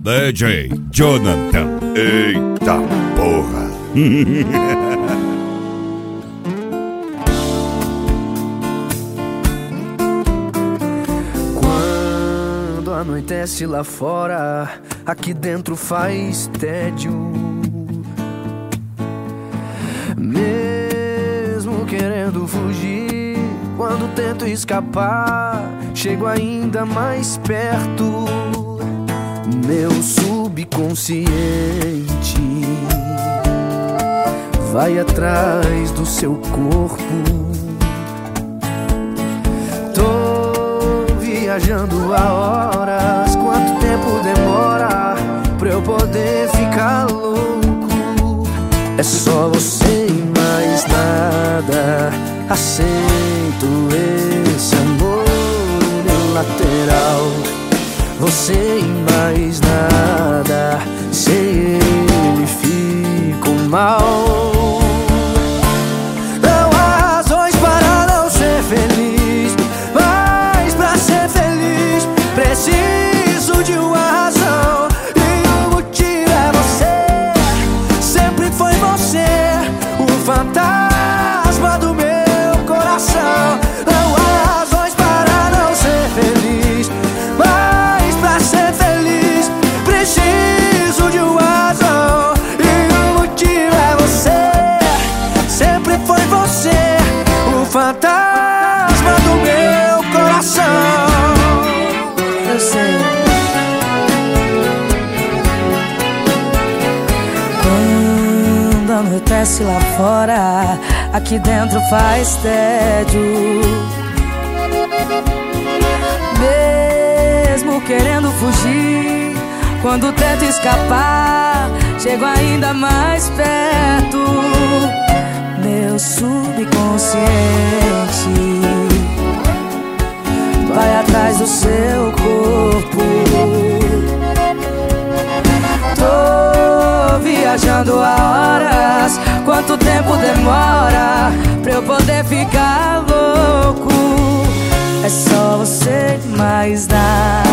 DJ Jonathan. Eita porra. Quando anoitece lá fora, aqui dentro faz tédio. Mesmo querendo fugir, quando tento escapar, chego ainda mais perto. Meu subconsciente vai atrás do seu corpo. Tô viajando há horas, quanto tempo demora pra eu poder ficar louco? É só você e mais nada. Aceito esse amor unilateral. Você e mais nada. Sem ele fico mal. Não há razões para não ser feliz, mas pra ser feliz preciso de uma razão. E o motivo é você. Sempre foi você, o fantasma do meu coração. Não há razões para não ser feliz, mas pra ser feliz preciso de uma razão. E o motivo é você. Sempre foi você, o fantasma do meu coração. Eu sei. Quando anoitece lá fora, aqui dentro faz tédio. Mesmo querendo fugir, quando tento escapar, chego ainda mais perto. Meu subconsciente vai atrás do seu corpo. Tô viajando há horas, quanto tempo demora pra eu poder ficar louco? É só você e mais nada.